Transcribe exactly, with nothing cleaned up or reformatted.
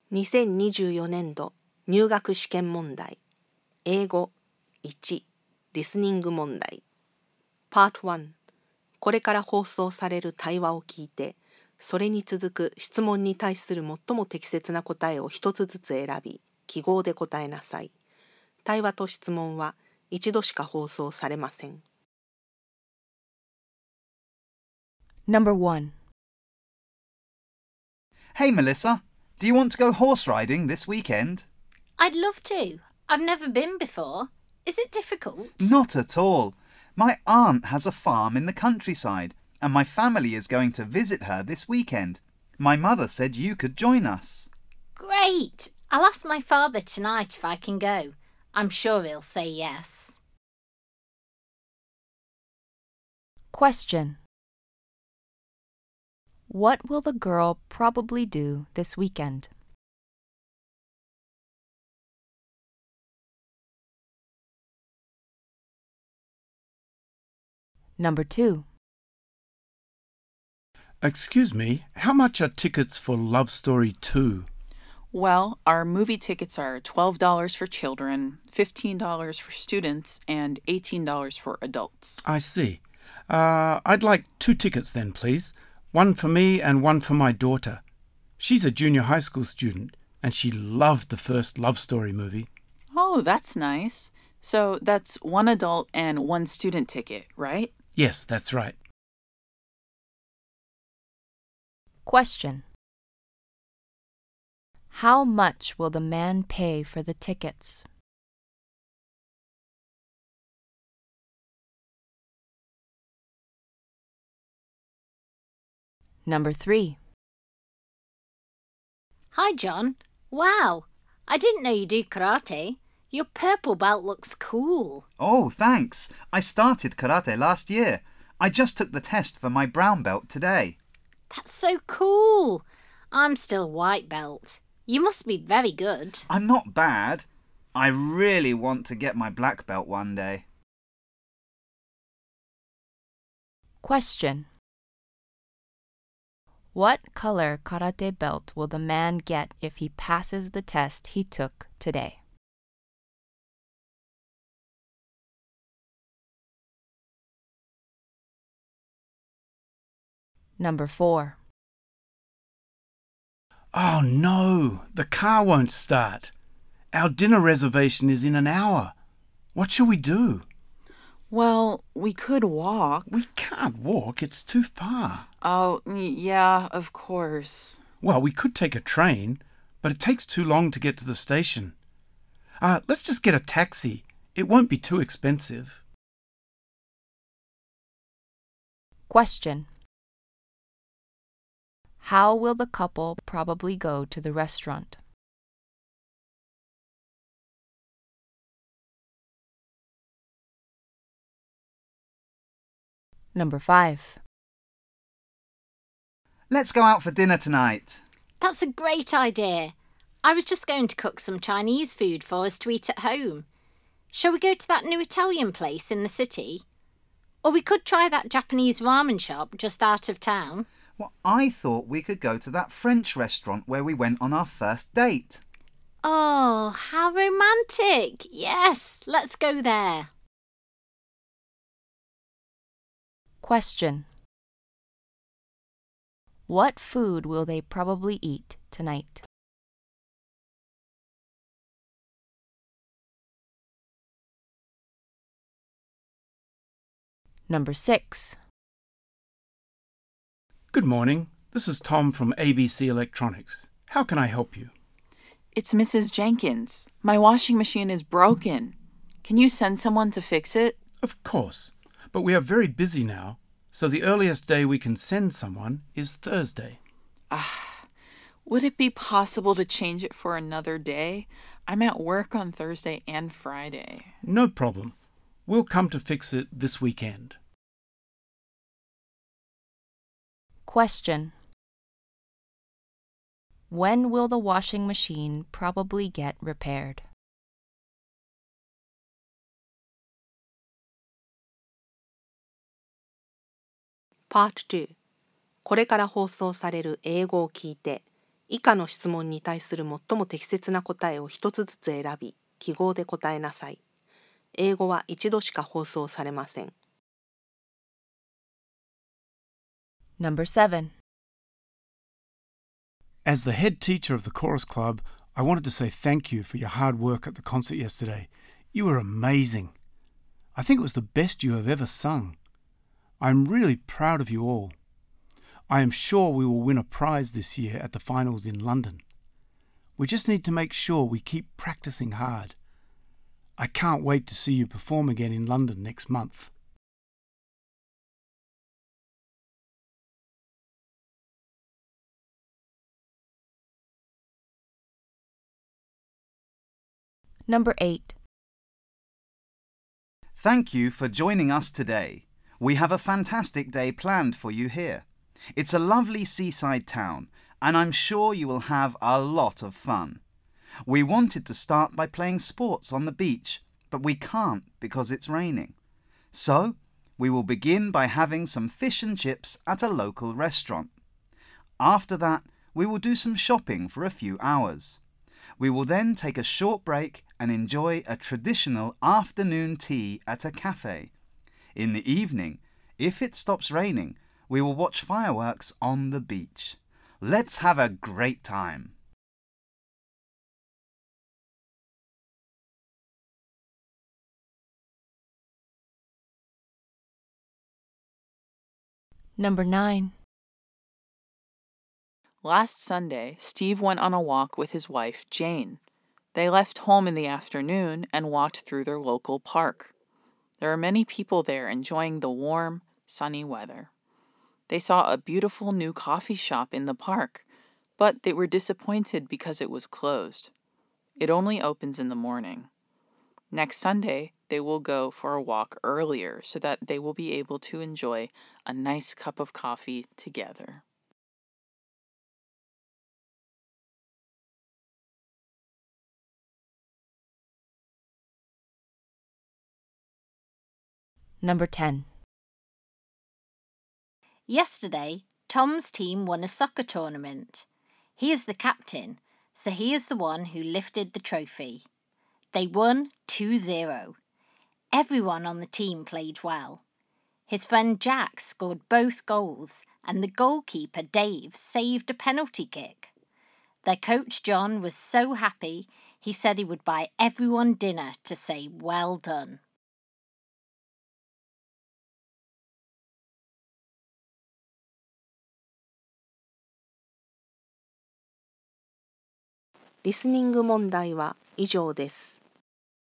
にせんにじゅうよねんど入学試験問題英語いちリスニング問題パートワンこれから放送される対話を聞いてそれに続く質問に対する最も適切な答えを一つずつ選び記号で答えなさい。対話と質問は一度しか放送されません。 Number one. Hey Melissa, do you want to go horse riding this weekend? I'd love to. I've never been before. Is it difficult? Not at all. My aunt has a farm in the countryside and my family is going to visit her this weekend. My mother said you could join us. Great! I'll ask my father tonight if I can go. I'm sure he'll say yes. Question. What will the girl probably do this weekend? Number two. Excuse me, how much are tickets for Love Story two? Well, our movie tickets are twelve dollars for children, fifteen dollars for students, and eighteen dollars for adults. I see. Uh, I'd like two tickets then, please. One for me and one for my daughter. She's a junior high school student, and she loved the first Love Story movie. Oh, that's nice. So that's one adult and one student ticket, right? Yes, that's right. Question. How much will the man pay for the tickets? Number three. Hi, John. Wow! I didn't know you do karate. Your purple belt looks cool. Oh, thanks. I started karate last year. I just took the test for my brown belt today. That's so cool. I'm still white belt. You must be very good. I'm not bad. I really want to get my black belt one day. Question. What color karate belt will the man get if he passes the test he took today? Number four. Oh no, the car won't start. Our dinner reservation is in an hour. What shall we do? Well, we could walk. We can't walk, it's too far. Oh, y- yeah, of course. Well, we could take a train, but it takes too long to get to the station. Uh, let's just get a taxi. It won't be too expensive. Question. How will the couple probably go to the restaurant? Number five. Let's go out for dinner tonight. That's a great idea. I was just going to cook some Chinese food for us to eat at home. Shall we go to that new Italian place in the city? Or we could try that Japanese ramen shop just out of town. Well, I thought we could go to that French restaurant where we went on our first date. Oh, how romantic. Yes, let's go there. Question. What food will they probably eat tonight? Number six. Good morning. This is Tom from A B C Electronics. How can I help you? It's Missus Jenkins. My washing machine is broken. Can you send someone to fix it? Of course, but we are very busy now, so the earliest day we can send someone is Thursday. Ah, would it be possible to change it for another day? I'm at work on Thursday and Friday. No problem. We'll come to fix it this weekend. Question. When will the washing machine probably get repaired? Part two これから放送される英語を聞いて以下の質問に対する最も適切な答えを一つずつ選び、記号で答えなさい。英語は一度しか放送されません。 Number seven. As the head teacher of the chorus club, I wanted to say thank you for your hard work at the concert yesterday. You were amazing. I think it was the best you have ever sung. I'm really proud of you all. I am sure we will win a prize this year at the finals in London. We just need to make sure we keep practicing hard. I can't wait to see you perform again in London next month. Number eight. Thank you for joining us today. We have a fantastic day planned for you here. It's a lovely seaside town, and I'm sure you will have a lot of fun. We wanted to start by playing sports on the beach, but we can't because it's raining. So, we will begin by having some fish and chips at a local restaurant. After that, we will do some shopping for a few hours. We will then take a short break and enjoy a traditional afternoon tea at a cafe. In the evening, if it stops raining, we will watch fireworks on the beach. Let's have a great time. Number nine. Last Sunday, Steve went on a walk with his wife, Jane. They left home in the afternoon and walked through their local park. There are many people there enjoying the warm, sunny weather. They saw a beautiful new coffee shop in the park, but they were disappointed because it was closed. It only opens in the morning. Next Sunday, they will go for a walk earlier so that they will be able to enjoy a nice cup of coffee together. Number ten. Yesterday, Tom's team won a soccer tournament. He is the captain, so he is the one who lifted the trophy. They won two zero. Everyone on the team played well. His friend Jack scored both goals, and the goalkeeper Dave saved a penalty kick. Their coach John was so happy, he said he would buy everyone dinner to say well done. リスニング問題は以上です。